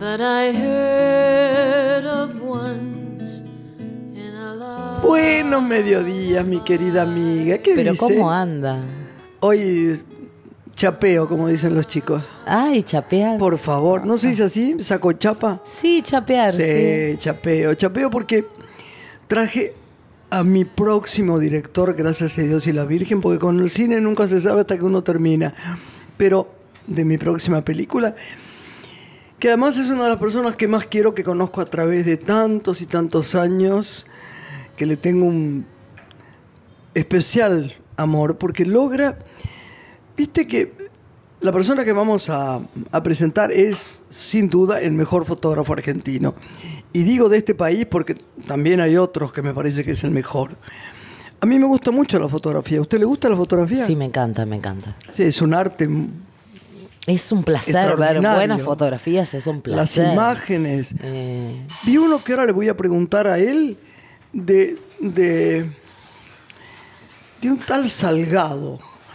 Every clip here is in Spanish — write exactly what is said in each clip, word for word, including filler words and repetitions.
But I heard of ones in a love. Buenos mediodías, mi querida amiga. ¿Qué Pero dice? ¿cómo anda? Hoy chapeo, como dicen los chicos. Ay, chapear. Por favor, ¿no se dice así? ¿Saco chapa? Sí, chapear, Sí, sí. chapeo. Chapeo porque traje a mi próximo director, gracias a Dios y la Virgen, porque con el cine nunca se sabe hasta que uno termina. Pero de mi próxima película, que además es una de las personas que más quiero, que conozco a través de tantos y tantos años, que le tengo un especial amor, porque logra, viste que la persona que vamos a, a presentar es sin duda el mejor fotógrafo argentino. Y digo de este país porque también hay otros que me parece que es el mejor. A mí me gusta mucho la fotografía. ¿A usted le gusta la fotografía? Sí, me encanta, me encanta. Sí, es un arte. Es un placer ver Extraordinario. buenas fotografías, es un placer. Las imágenes. Eh, Vi uno que ahora le voy a preguntar a él de, de, de un tal Salgado,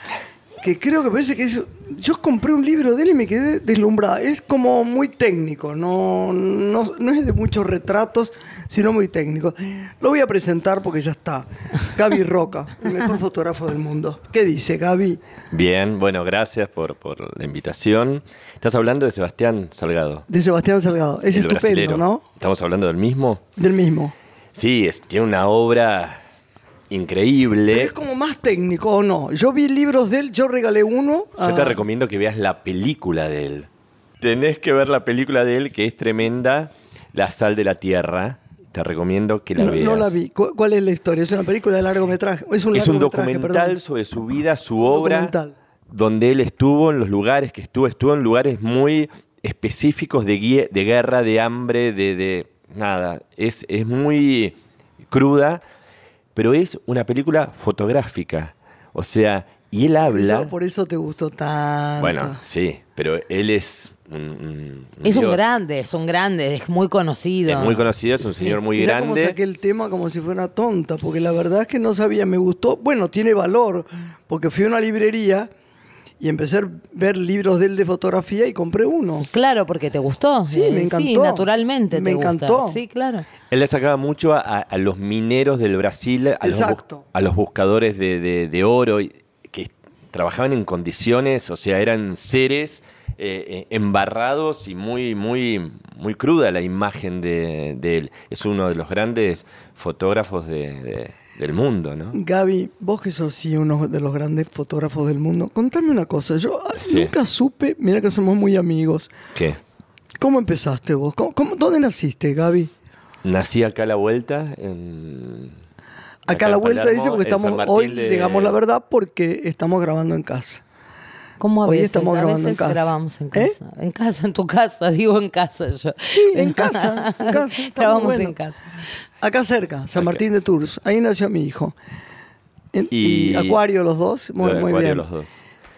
que creo que parece que es... Yo compré un libro de él y me quedé deslumbrada. Es como muy técnico, no, no, no es de muchos retratos, sino muy técnico. Lo voy a presentar porque ya está. Gaby Roca, el mejor fotógrafo del mundo. ¿Qué dice, Gaby? Bien, bueno, gracias por, por la invitación. Estás hablando de Sebastián Salgado. De Sebastián Salgado. Es el estupendo, brasilero. ¿no? ¿Estamos hablando del mismo? Del mismo. Sí, es, tiene una obra increíble. Pero es como más técnico, ¿o no? Yo vi libros de él, yo regalé uno. Yo a- te recomiendo que veas la película de él. Tenés que ver la película de él, que es tremenda, La sal de la tierra. Te recomiendo que la no, veas. no la vi. ¿Cu- ¿Cuál es la historia? ¿Es una película de largometraje? Es un, Es un largometraje, documental perdón. sobre su vida, su obra, Documental. donde él estuvo, en los lugares que estuvo, estuvo en lugares muy específicos de, guie- de guerra, de hambre, de, de nada. Es, es muy cruda, pero es una película fotográfica. O sea, y él Por habla... eso, por eso te gustó tanto. Bueno, sí, pero él es un, un- un es un dios. grande, es un grande, es muy conocido. Es muy conocido, es un Sí. señor muy Mirá cómo grande. saqué el tema como si fuera tonta, porque la verdad es que no sabía, me gustó. Bueno, tiene valor, porque fui a una librería y empecé a ver libros de él de fotografía y compré uno. Claro, porque te gustó. Sí, me Eh, Sí, encantó. naturalmente Me te gusta. encantó. Sí, claro. Él le sacaba mucho a, a- a los mineros del Brasil, a, los, bu- Exacto. a los buscadores de, de- de oro, y- que trabajaban en condiciones, o sea, eran seres eh, eh, embarrados y muy, muy, muy cruda la imagen de, de él. Es uno de los grandes fotógrafos de- de- del mundo, ¿no? Gaby, vos que sos sí uno de los grandes fotógrafos del mundo, contame una cosa. Yo ah, Sí. nunca supe, mira que somos muy amigos. ¿Qué? ¿Cómo empezaste vos? ¿Cómo- cómo- ¿Dónde naciste, Gaby? Nací acá a la vuelta, en... Acá a la en vuelta Palermo, dice porque en San estamos Martín hoy, de- digamos la verdad, porque estamos grabando en casa. ¿Cómo a Hoy veces? estamos a grabando en veces casa. grabamos en ¿Eh? casa. En casa, en tu casa, digo en casa yo. Sí, en casa, en casa, está Grabamos muy bueno. en casa. Acá cerca, San Martín de Tours. Ahí nació mi hijo. En- y, Y- Acuario los dos, muy, de muy Acuario bien. los dos.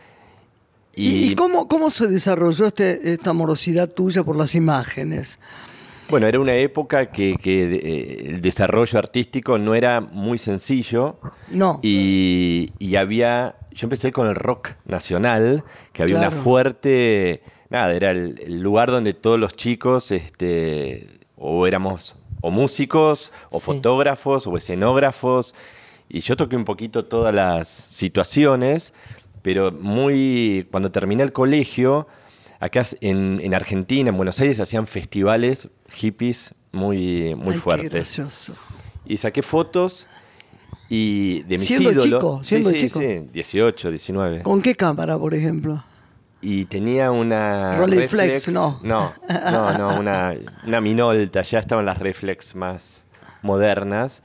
¿Y, y cómo, cómo se desarrolló este, esta morosidad tuya por las imágenes? Bueno, era una época que, que, eh, el desarrollo artístico no era muy sencillo. No. Y, y había... Yo empecé con el rock nacional, que había Claro. una fuerte... Nada, era el, el lugar donde todos los chicos este, o éramos o músicos, o Sí. fotógrafos, o escenógrafos. Y yo toqué un poquito todas las situaciones, pero muy... Cuando terminé el colegio... Acá en, en Argentina, en Buenos Aires, hacían festivales hippies muy, muy Ay, fuertes. qué gracioso. Y saqué fotos y de mis Siendo ídolos. chico, siendo sí, sí, chico. Sí, dieciocho, diecinueve. ¿Con qué cámara, por ejemplo? Y tenía una Rolleiflex, no. No, no, no, una, una Minolta. Ya estaban las reflex más modernas.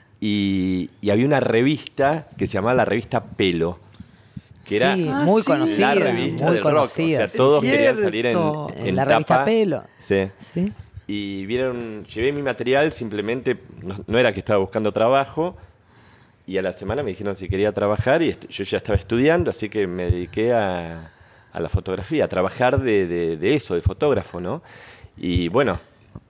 Y, y había una revista que se llamaba la revista Pelo. Que era Sí, Ah, muy sí. conocida, la revista muy del rock. conocida. O sea, todos Es querían salir en, cierto. en En la revista tapa. Pelo. Sí. Sí. Y vieron, llevé mi material, simplemente no, no era que estaba buscando trabajo. Y a la semana me dijeron si quería trabajar y est- yo ya estaba estudiando, así que me dediqué a, a la fotografía, a trabajar de, de- de eso, de fotógrafo, ¿no? Y bueno,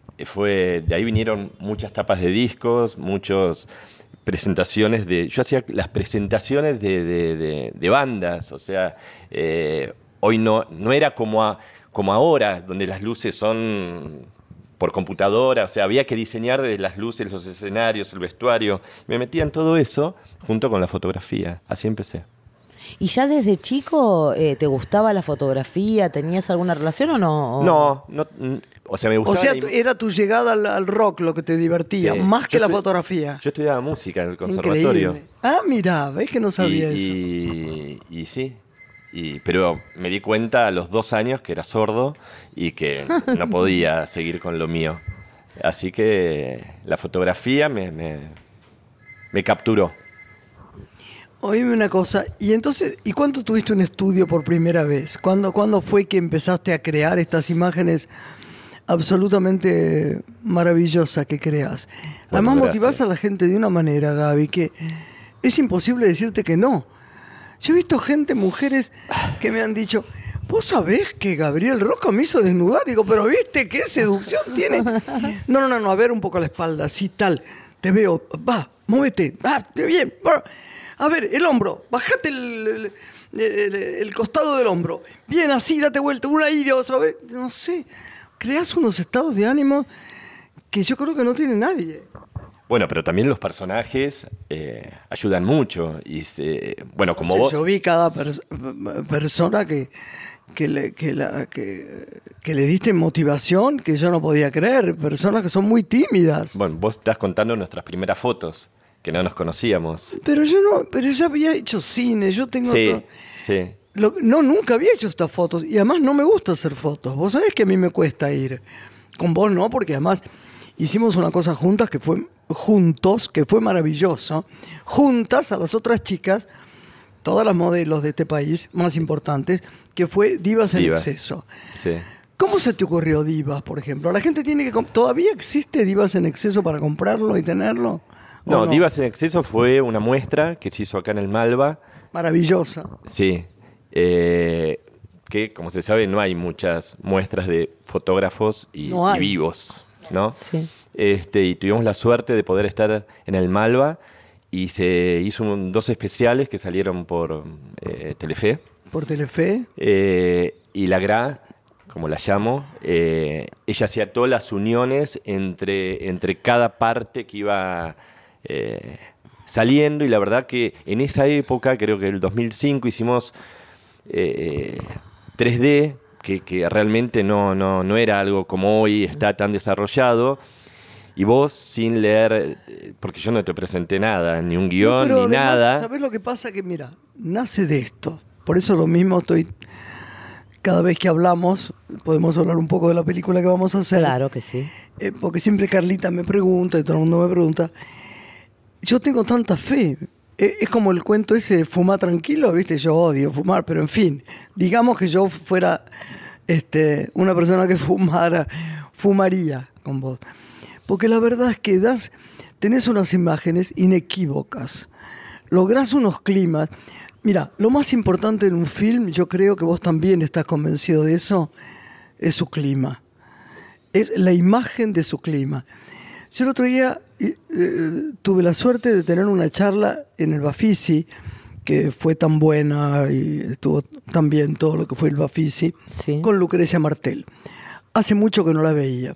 fue de ahí vinieron muchas tapas de discos, muchas presentaciones de... Yo hacía las presentaciones de, de- de- de bandas, o sea, eh, hoy no, no era como, a- como ahora, donde las luces son por computadora, o sea, había que diseñar desde las luces, los escenarios, el vestuario. Me metía en todo eso junto con la fotografía. Así empecé. ¿Y ya desde chico eh, te gustaba la fotografía? ¿Tenías alguna relación o no? No, no, mm, o sea, me O gustaba. sea, la im- era tu llegada al, al rock lo que te divertía, Sí. más que Yo la estu- fotografía. Yo estudiaba música en el conservatorio. Increíble. Ah, mira, ves que no sabía eso. y, y, y sí, y, pero me di cuenta a los dos años que era sordo y que no podía seguir con lo mío. Así que la fotografía me, me, me capturó. Oíme una cosa, y entonces, ¿y cuándo tuviste un estudio por primera vez? ¿Cuándo, ¿Cuándo fue que empezaste a crear estas imágenes absolutamente maravillosas que creas? Bueno, Además gracias. motivás a la gente de una manera, Gaby, que es imposible decirte que no. Yo he visto gente, mujeres, que me han dicho, ¿vos sabés que Gabriel Roca me hizo desnudar? Digo, pero ¿viste qué seducción tiene? No, no, no, no, a ver un poco la espalda, así tal. Te veo, va, muévete, va, bien, va. A ver, el hombro, bajate el, el, el- el costado del hombro. Bien, así, date vuelta, una ahí, Dios, ¿sabes? No sé, creas unos estados de ánimo que yo creo que no tiene nadie. Bueno, pero también los personajes eh, ayudan mucho. Y se, bueno, como O sea, vos. yo vi cada pers- persona que, que, le, que, la, que, que le diste motivación que yo no podía creer. Personas que son muy tímidas. Bueno, vos estás contando nuestras primeras fotos, que no nos conocíamos. Pero yo no, pero ya había hecho cine, yo tengo Sí, to- sí. Lo- no, nunca había hecho estas fotos y además no me gusta hacer fotos. Vos sabés que a mí me cuesta ir. Con vos no, porque además hicimos una cosa juntas que fue juntos, que fue maravilloso. Juntas a las otras chicas, todas las modelos de este país más importantes, que fue Divas en Divas. Exceso. Sí. ¿Cómo se te ocurrió Divas, por ejemplo? ¿La gente tiene que comp- todavía existe Divas en Exceso para comprarlo y tenerlo? ¿O No, Divas en Exceso fue una muestra que se hizo acá en el Malva. Maravillosa. Sí. Eh, que, como se sabe, no hay muchas muestras de fotógrafos y, No hay. y vivos, ¿no? Sí. Este, y tuvimos la suerte de poder estar en el Malva y se hizo un- dos especiales que salieron por eh, Telefe. Por Telefe. Eh, y la Gra, como la llamo, eh, ella hacía todas las uniones entre, entre cada parte que iba eh, saliendo. Y la verdad que en esa época, creo que en el dos mil cinco, hicimos eh, tres D, que, que realmente no, no, no era algo como hoy está tan desarrollado. Y vos, sin leer, eh, porque yo no te presenté nada, ni un No, guión, pero ni además, nada. ¿sabés lo que pasa? Que mira, nace de esto. Por eso lo mismo estoy... Cada vez que hablamos, podemos hablar un poco de la película que vamos a hacer. Claro que sí. Eh, porque siempre Carlita me pregunta y todo el mundo me pregunta. Yo tengo tanta fe. Eh, es como el cuento ese de fumar tranquilo, ¿viste? Yo odio fumar, pero en fin. Digamos que yo fuera este, una persona que fumara, fumaría con vos. Porque la verdad es que das, tenés unas imágenes inequívocas. Lográs unos climas. Mira, lo más importante en un film, yo creo que vos también estás convencido de eso, es su clima. Es la imagen de su clima. Yo el otro día eh, eh, tuve la suerte de tener una charla en el Bafisi, que fue tan buena y estuvo tan bien todo lo que fue el Bafisi, Sí. con Lucrecia Martel. Hace mucho que no la veía.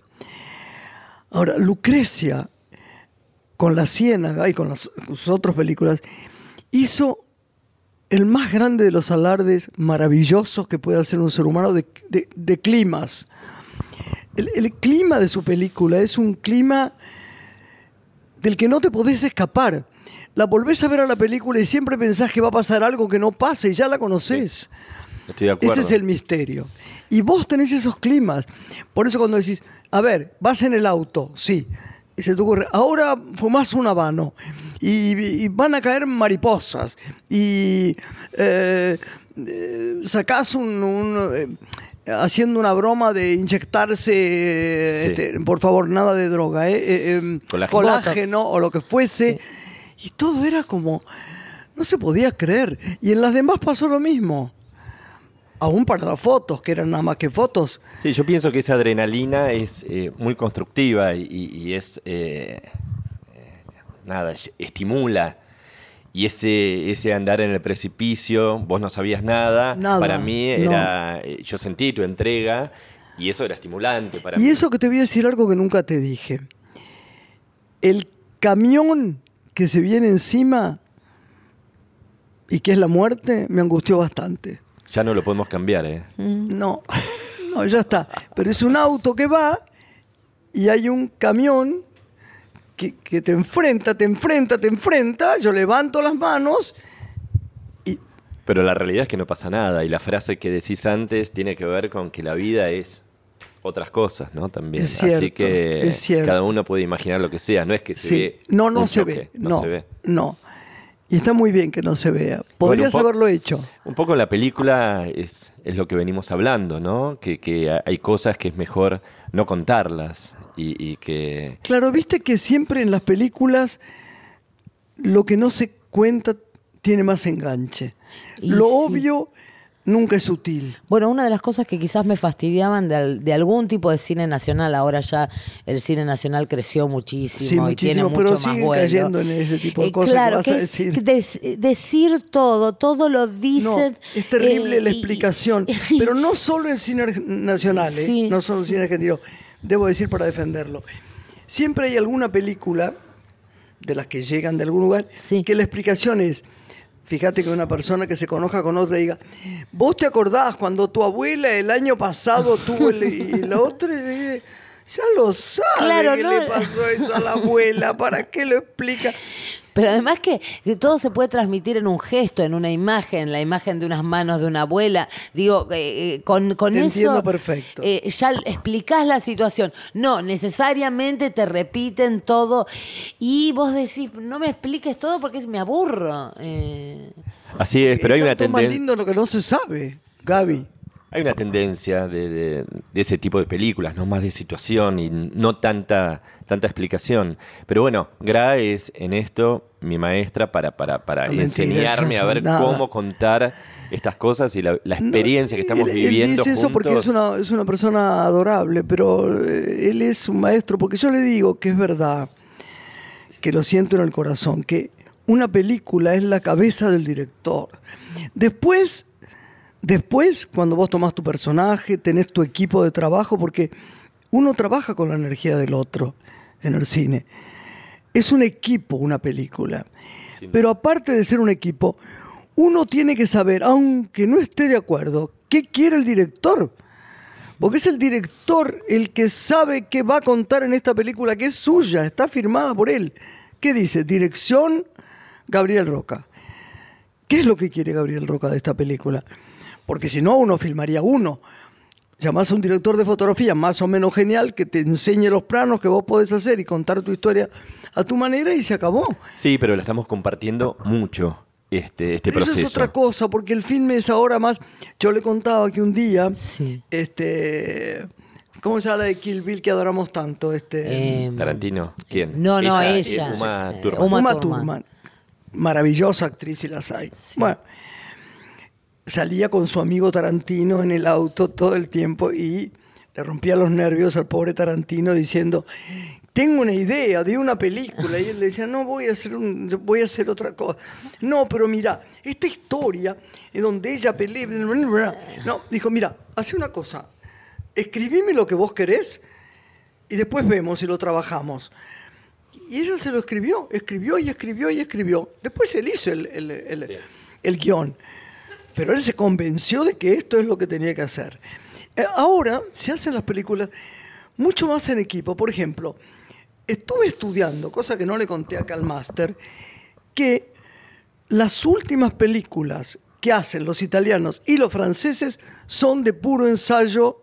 Ahora, Lucrecia, con La Ciénaga y con las sus otras películas, hizo el más grande de los alardes maravillosos que puede hacer un ser humano de, de- de climas. El, el clima de su película es un clima del que no te podés escapar. La volvés a ver a la película y siempre pensás que va a pasar algo que no pasa y ya la conocés. Estoy de acuerdo. Ese es el misterio. Y vos tenés esos climas. Por eso cuando decís, a ver, vas en el auto, sí. Y se te ocurre, ahora fumás un habano y, y van a caer mariposas y eh, eh, sacás un... un, eh, haciendo una broma de inyectarse, eh, Sí. este, por favor, nada de droga, eh, eh, eh, Colágeno. colágeno o lo que fuese. Y todo era como, no se podía creer. Y en las demás pasó lo mismo. Aún para las fotos, que eran nada más que fotos. Sí, yo pienso que esa adrenalina es eh, muy constructiva y, y- y es, eh, eh, nada, estimula. y ese, ese andar en el precipicio, vos no sabías nada, Nada, para mí era, no. Yo sentí tu entrega y eso era estimulante para y mí. Y eso que te voy a decir algo que nunca te dije. El camión que se viene encima y que es la muerte, me angustió bastante. Ya no lo podemos cambiar, ¿eh? No, no, ya está. Pero es un auto que va y hay un camión que, que te enfrenta, te enfrenta, te enfrenta. Yo levanto las manos y... Pero la realidad es que no pasa nada. Y la frase que decís antes tiene que ver con que la vida es otras cosas, ¿no? También. Es cierto, Así que es cierto. cada uno puede imaginar lo que sea. No es que se Sí. ve. No, no un se choque, ve. No, No, se ve. no. Y está muy bien que no se vea. Podrías Bueno, un po- haberlo hecho. Un poco en la película es, es lo que venimos hablando, ¿no? Que, que hay cosas que es mejor no contarlas y, y que... Claro, viste que siempre en las películas lo que no se cuenta tiene más enganche. Y Lo sí. obvio nunca es sutil. Bueno, una de las cosas que quizás me fastidiaban de, al- de algún tipo de cine nacional, ahora ya el cine nacional creció muchísimo, Sí, y muchísimo, tiene pero mucho más sigue vuelo. cayendo en ese tipo de Eh, cosas claro, que vas a es decir. que des- decir todo, todo lo No, dicen. es terrible eh, la y- explicación. Pero no solo el cine ar- nacional, ¿eh? Sí, no solo el sí. cine argentino. Debo decir para defenderlo. Siempre hay alguna película de las que llegan de algún lugar Sí. que la explicación es... Fíjate que una persona que se conozca con otra diga, ¿vos te acordás cuando tu abuela el año pasado tuvo el... y la otra dice, ya lo sabe Claro, que ¿no? le pasó eso a la abuela, ¿para qué lo explica? Pero además que que todo se puede transmitir en un gesto, en una imagen, la imagen de unas manos de una abuela. Digo, eh, eh, con, con Te eso entiendo perfecto. eh, ya explicás la situación. No, necesariamente te repiten todo y vos decís, no me expliques todo porque me aburro. Eh, Así es, pero hay Es una tanto más tendencia... lindo lo que no se sabe, Gaby. Hay una tendencia de, de- de ese tipo de películas, ¿no? Más de situación y no tanta, tanta explicación. Pero bueno, Gra es en esto mi maestra para, para, para No, mentira, enseñarme eso a es ver nada. cómo contar estas cosas y la, la experiencia No, que estamos él, viviendo Él dice eso porque juntos. es una, es una persona adorable, pero eh, él es un maestro, porque yo le digo que es verdad, que lo siento en el corazón, que una película es la cabeza del director. Después, después, cuando vos tomás tu personaje, tenés tu equipo de trabajo, porque uno trabaja con la energía del otro en el cine. Es un equipo una película. Sí. Pero aparte de ser un equipo, uno tiene que saber, aunque no esté de acuerdo, qué quiere el director. Porque es el director el que sabe qué va a contar en esta película, que es suya, está firmada por él. ¿Qué dice? Dirección, Gabriel Roca. ¿Qué es lo que quiere Gabriel Roca de esta película? Porque si no, uno filmaría uno. Llamás a un director de fotografía más o menos genial que te enseñe los planos que vos podés hacer y contar tu historia a tu manera y se acabó. Sí, pero la estamos compartiendo mucho, este, este Pero proceso. eso es otra cosa, porque el filme es ahora más... Yo le contaba que un día, Sí. este, ¿cómo se llama la de Kill Bill que adoramos tanto? Este, eh, ¿Tarantino? ¿Quién? No, no, eh, ella. Uma Eh, Thurman. Uma Uma Thurman. Thurman. Maravillosa actriz y las hay. Sí. Bueno, salía con su amigo Tarantino en el auto todo el tiempo y le rompía los nervios al pobre Tarantino diciendo, tengo una idea de una película. Y él le decía, no, voy a hacer, un, voy a hacer otra cosa. No, pero mira, esta historia en donde ella pelea... No, dijo, mira, hace una cosa. Escribime lo que vos querés y después vemos si lo trabajamos. Y ella se lo escribió, escribió y escribió y escribió. Después él hizo el, el, el, Sí. el guión. Pero él se convenció de que esto es lo que tenía que hacer. Eh, Ahora se hacen las películas mucho más en equipo. Por ejemplo, estuve estudiando, cosa que no le conté acá al máster, que las últimas películas que hacen los italianos y los franceses son de puro ensayo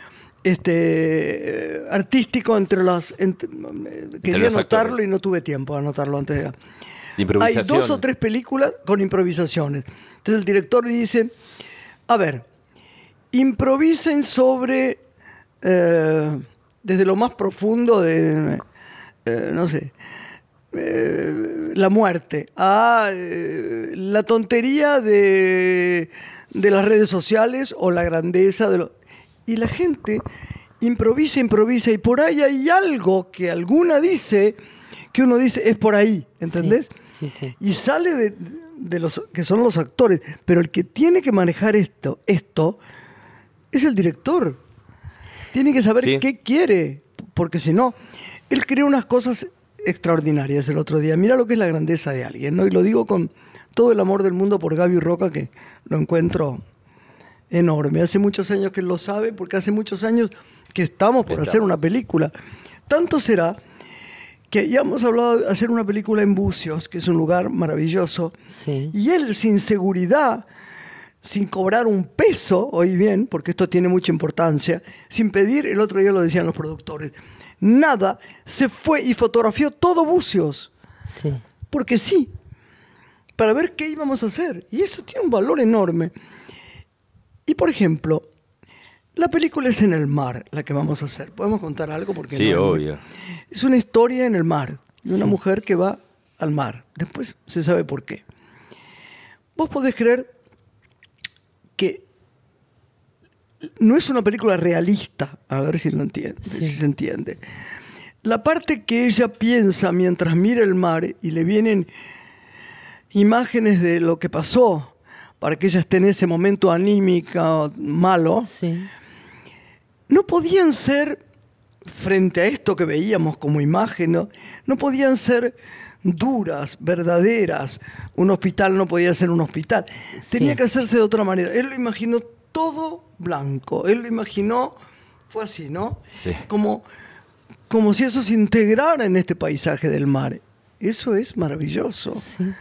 este, artístico entre las... entre- quería los anotarlo actores. y no tuve tiempo de anotarlo antes de... De Hay improvisación. dos o tres películas con improvisaciones. Entonces el director dice, a ver, improvisen sobre, eh, desde lo más profundo de, eh, no sé, eh, la muerte, a eh, la tontería de, de las redes sociales o la grandeza de lo... Y la gente improvisa, improvisa, y por ahí hay algo que alguna dice que uno dice, es por ahí, ¿entendés? Sí, sí, sí. Y sale de, de los que son los actores, pero el que tiene que manejar esto, esto es el director. Tiene que saber Sí. qué quiere, porque si no, él creó unas cosas extraordinarias el otro día. Mira lo que es la grandeza de alguien, ¿no? Y lo digo con todo el amor del mundo por Gaby Roca, que lo encuentro enorme. Hace muchos años que él lo sabe, porque hace muchos años que estamos por Estamos. hacer una película. Tanto será que ya hemos hablado de hacer una película en Bucios, que es un lugar maravilloso, Sí. y él sin seguridad, sin cobrar un peso, oí bien, porque esto tiene mucha importancia, sin pedir, el otro día lo decían los productores, nada, se fue y fotografió todo Bucios, Sí. porque sí, para ver qué íbamos a hacer. Y eso tiene un valor enorme. Y por ejemplo, la película es en el mar, la que vamos a hacer. ¿Podemos contar algo? Porque Sí, no es muy- obvio. Es una historia en el mar, de una Sí. mujer que va al mar. Después se sabe por qué. Vos podés creer que no es una película realista, a ver si lo entiende, Sí. si se entiende. La parte que ella piensa mientras mira el mar y le vienen imágenes de lo que pasó para que ella esté en ese momento anímica malo, Sí. no podían ser, frente a esto que veíamos como imagen, no, no podían ser duras, verdaderas. Un hospital no podía ser un hospital. Tenía Sí. que hacerse de otra manera. Él lo imaginó todo blanco. Él lo imaginó, fue así, ¿no? Sí. Como, como si eso se integrara en este paisaje del mar. Eso es maravilloso. Sí.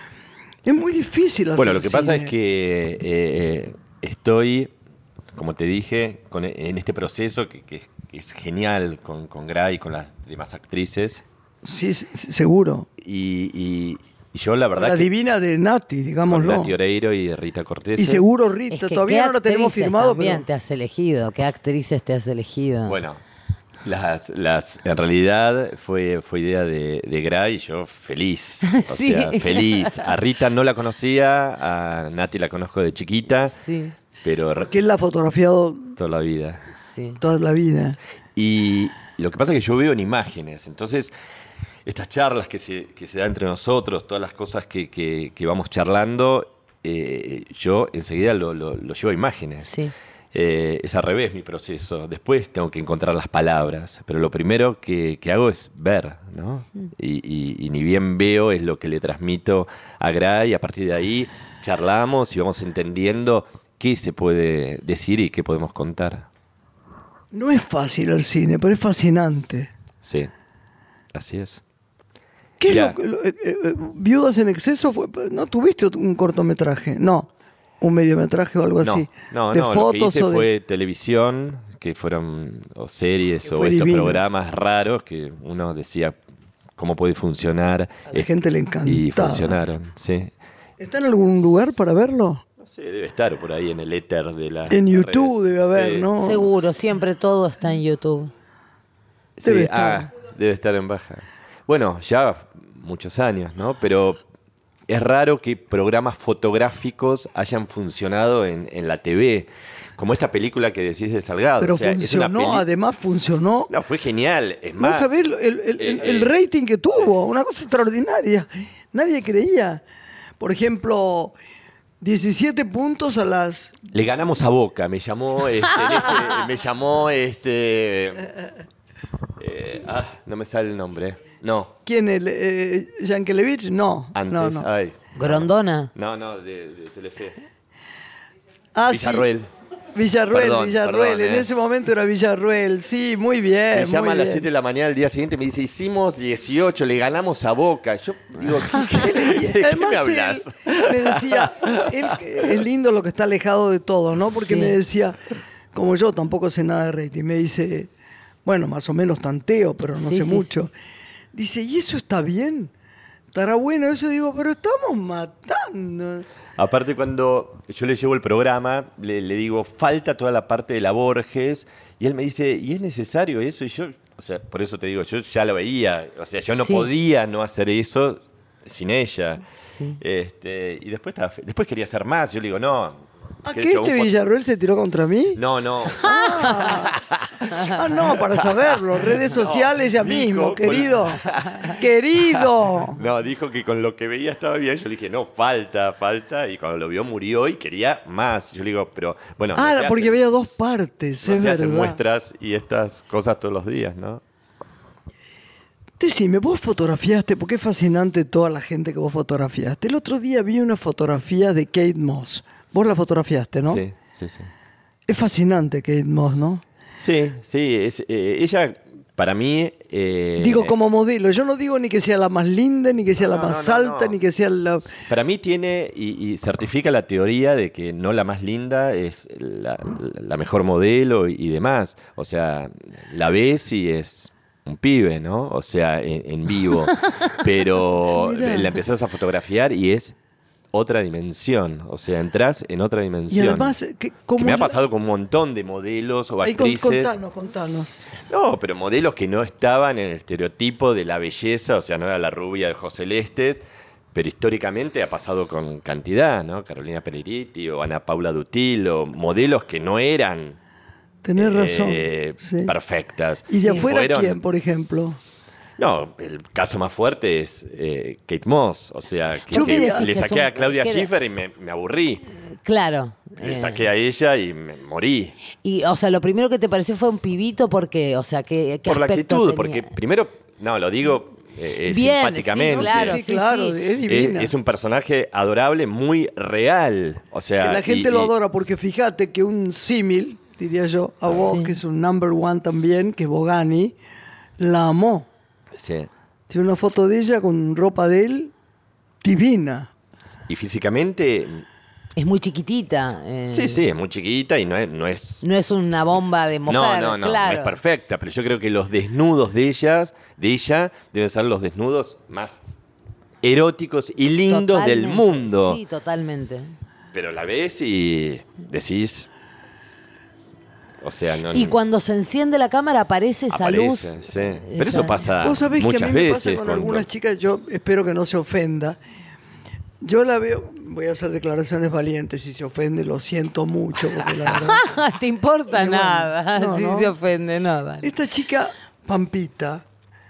Es muy difícil hacer Bueno, lo que pasa cine. es que eh, estoy, como te dije, con- en este proceso que, que es- que es genial con, con Gra y con las demás actrices. Sí, sí, seguro. Y, y- y yo la verdad La que divina de Nati, con digámoslo. Nati Oreiro y Rita Cortés. Y seguro Rita, Es que todavía ¿qué no la tenemos actrices firmado, también pero te has elegido? ¿Qué actrices te has elegido? Bueno, las, las, en realidad fue, fue idea de, de Gra y yo feliz. O Sí. sea, feliz. A Rita no la conocía, a Nati la conozco de chiquita, Sí, pero re- que él la ha fotografiado toda la vida. sí. toda la vida. Y lo que pasa es que yo veo en imágenes, entonces estas charlas que se, que se dan entre nosotros, todas las cosas que, que- que vamos charlando, eh, yo enseguida lo, lo- lo llevo a imágenes. Sí. Eh, es al revés mi proceso. Después tengo que encontrar las palabras, pero lo primero que, que hago es ver, ¿no? Y, y- y ni bien veo es lo que le transmito a Gra y a partir de ahí charlamos y vamos entendiendo qué se puede decir y qué podemos contar. No es fácil el cine, pero es fascinante. Sí, así es. ¿Qué Ya. es lo que lo- eh, eh, Viudas en exceso? Fue, ¿no tuviste un cortometraje? No. Un mediometraje o algo No, así. no, de no, lo que fotos hice o de... fue televisión, que fueron o series Que o fue estos divino. programas raros que uno decía cómo puede funcionar. A la gente le encantaba. Y funcionaron, sí. ¿Está en algún lugar para verlo? No sé, debe estar por ahí en el éter de la En YouTube debe haber, ¿no? Seguro, siempre todo está en YouTube. Sí, Debe ah, estar. debe estar en baja. Bueno, ya muchos años, ¿no? Pero es raro que programas fotográficos hayan funcionado en, en la T V. Como esta película que decís de Salgado. Pero o sea, es una funcionó, peli- además funcionó. No, fue genial. Es No más. sabés el, el- el- eh, el eh, rating que tuvo, una cosa extraordinaria. Nadie creía. Por ejemplo, diecisiete puntos a las... Le ganamos a Boca, me llamó, este, en ese- me llamó, este, eh, ah, no me sale el nombre, no, ¿Quién? El, eh, ¿Yankelevich? No. antes, no, no. ay, Grondona. no, no, de, de Telefe, Ah, sí. Villarruel. Villarruel, Perdón, Villarruel. perdón, en eh. ese momento era Villarruel. Sí, muy bien. Me llama muy a las bien. siete de la mañana del día siguiente y me dice, hicimos dieciocho, le ganamos a Boca. Yo digo, ¿qué, qué- de qué Además, me él hablas? me decía, él, es lindo lo que está alejado de todo, ¿no? Porque Sí. me decía, como yo tampoco sé nada de rating, me dice, bueno, más o menos tanteo, pero no Sí, sé sí, mucho. Dice, ¿y eso está bien? ¿Estará bueno eso? Digo, pero estamos matando. Aparte, cuando yo le llevo el programa, le, le digo, falta toda la parte de la Borges, y él me dice, ¿y es necesario eso? Y yo, o sea, por eso te digo, yo ya lo veía, o sea, yo no Sí. podía no hacer eso sin ella. Sí. Este, y después, estaba fe- después quería hacer más, yo le digo, no, ¿A Que qué de hecho, este un fo- Villarroel se tiró contra mí? No, no. Ah, no, para saberlo. Redes sociales ya dijo mismo, con- querido. Querido. No, dijo que con lo que veía estaba bien. Yo le dije, no, falta, falta. Y cuando lo vio murió y quería más. Yo le digo, pero bueno. no Ah, se porque hacen- había dos partes, no es se hacen verdad. muestras y estas cosas todos los días, ¿no? Decime, vos fotografiaste, porque es fascinante toda la gente que vos fotografiaste. El otro día vi una fotografía de Kate Moss. Vos la fotografiaste, ¿no? Sí, sí, sí. Es fascinante Kate Moss, ¿no? Sí, sí. Es, eh, ella, para mí... eh, Digo, como modelo. Yo no digo ni que sea la más linda, ni que sea No, la no, más no, no, alta, no. ni que sea la... Para mí tiene y, y certifica la teoría de que no la más linda es la, la mejor modelo y, y demás. O sea, la ves y es un pibe, ¿no? O sea, en, en vivo. Pero Mirá. la empezás a fotografiar y es otra dimensión. O sea, entras en otra Y dimensión. además, que, Que como me ha la- pasado con un montón de modelos o Ay, con- actrices. contanos, contanos. No, pero modelos que no estaban en el estereotipo de la belleza, o sea, no era la rubia de ojos celestes, pero históricamente ha pasado con cantidad, ¿no? Carolina Pereiritti o Ana Paula Dutil, o modelos que no eran Tenés razón. eh, sí. perfectas. ¿Y de Sí. afuera Fueron- quién, por ejemplo? No, el caso más fuerte es eh, Kate Moss, o sea, que, Yo que qué decís le que es saqué un- a Claudia que era- Schiffer y me, me aburrí. Claro. Le eh, saqué a ella y me morí. Y, o sea, lo primero que te pareció fue un pibito porque, o sea, ¿qué, qué Por la aspecto actitud, tenía? porque primero, no, lo digo eh, eh, Bien, simpáticamente. sí, claro, sí, sí, claro, sí. es divina. Es, es un personaje adorable, muy real. O sea, Que la gente y- lo y- adora, porque fíjate que un símil, diría yo, a vos, Sí. que es un number one también, que es Bogani, la amó. Sí. Tiene una foto de ella con ropa de él divina. Y físicamente, Es muy chiquitita. eh, sí, sí, es muy chiquita y no es. No, es, No es una bomba de mujer, no, no, no, claro. no es perfecta, pero yo creo que los desnudos de ellas, de ella, deben ser los desnudos más eróticos y lindos del Totalmente, mundo. Sí, totalmente. Pero la ves y decís. O sea, no. Y cuando se enciende la cámara aparece esa aparece, luz. sí. Pero esa- eso pasa Vos sabés que muchas a mí me veces. pasa con con- algunas chicas, yo espero que no se ofenda. Yo la veo, voy a hacer declaraciones valientes, si se ofende lo siento mucho, porque la verdad... ¿Te importa Y bueno, nada? no, si no. se ofende, no. dale. Esta chica, Pampita,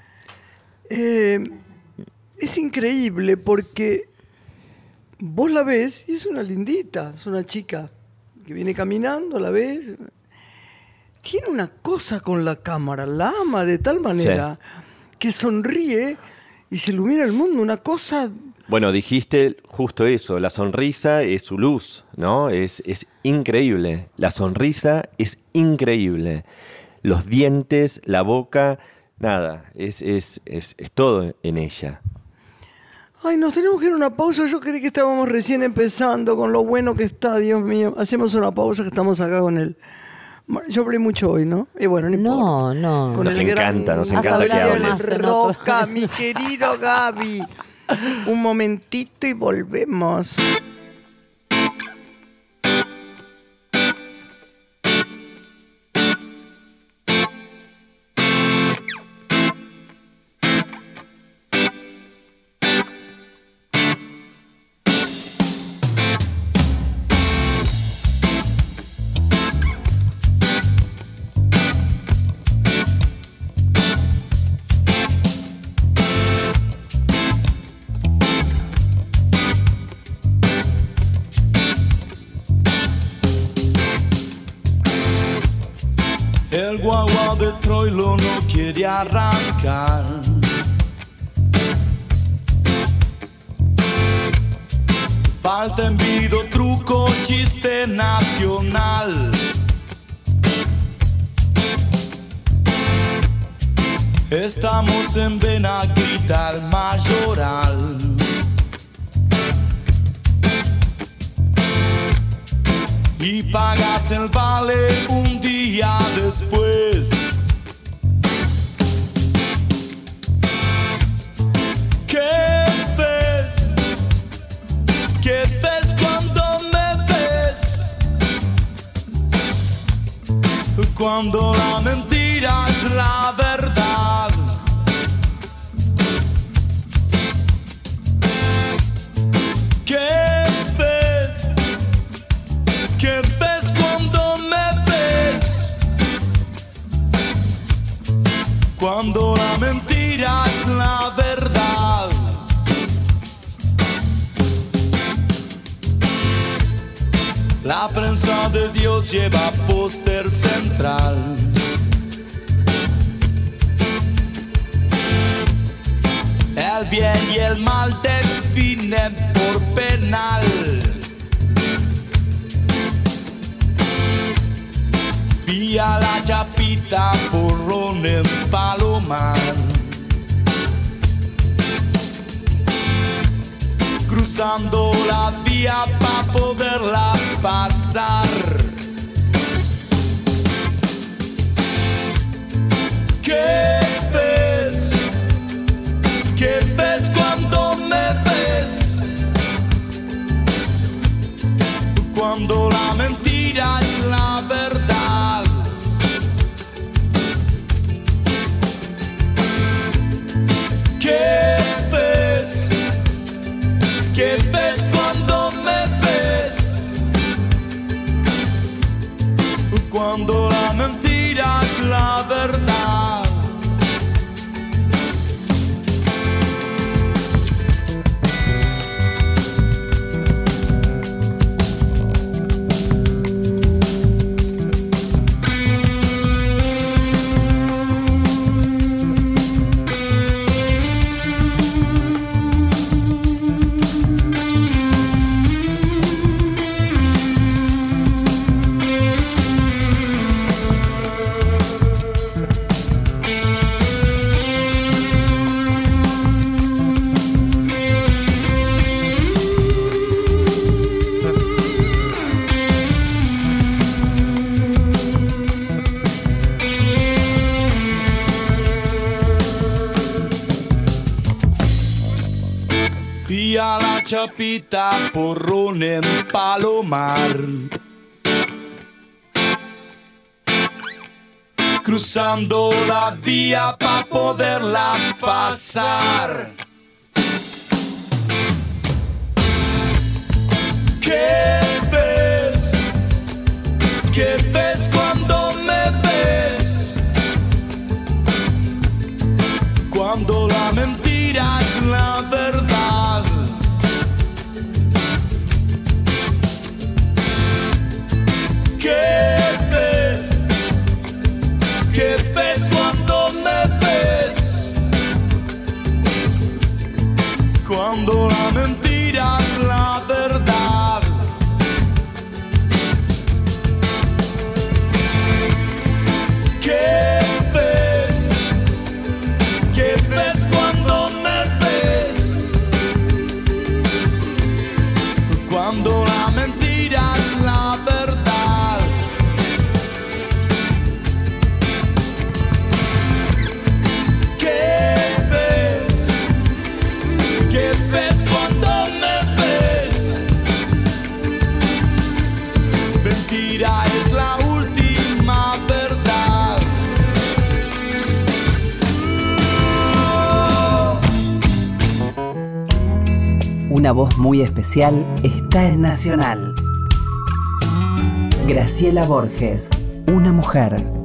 eh, es increíble porque vos la ves y es una lindita, es una chica que viene caminando, la ves, tiene una cosa con la cámara, la ama de tal manera que sonríe y se ilumina el mundo, una cosa... Bueno, dijiste justo eso, la sonrisa es su luz, ¿no? Es, es increíble, la sonrisa es increíble. Los dientes, la boca, nada, es, es, es, es todo en ella. Ay, nos tenemos que ir a una pausa. Yo creí que estábamos recién empezando con lo bueno que está, Dios mío. Hacemos una pausa que estamos acá con el... Yo hablé mucho hoy, ¿no? Y bueno, no importa. No, no. Con Nos el encanta, nos Has encanta que hablado hables. más en otro- Roca, mi querido Gaby. Un momentito y volvemos. El guagua de Troilo no quiere arrancar. Falta envido, truco, chiste nacional. Estamos en Benaguita, el Mayoral. Y pagas el vale un día después. ¿Qué ves? ¿Qué ves cuando me ves? Cuando la mentira es la verdad. ¿Qué ves? ¿Qué Cuando la mentira es la verdad. La prensa de Dios lleva póster central. El bien y el mal definen por penal. Vía la chapita, porrón en Palomar. Cruzando la vía para poderla pasar. ¿Qué ves? ¿Qué ves cuando me ves? Cuando la mentira es la verdad. ¿Qué ves? ¿Qué ves cuando me ves? Cuando la mentira es la verdad. Vía la chapita, porrón en Palomar. Cruzando la vía para poderla pasar. ¿Qué ves? ¿Qué ves cuando me ves? Cuando la mentira es la verdad. ¿Qué ves? ¿Qué ves cuando me ves? Cuando la mentira es la verdad. ¿Qué ves? ¿Qué ves cuando me ves? Cuando la mentira es la verdad. ¿Qué ves? ¿Qué ves cuando me ves? Mentira es la última verdad. Una voz muy especial está en Nacional. Graciela Borges, una mujer.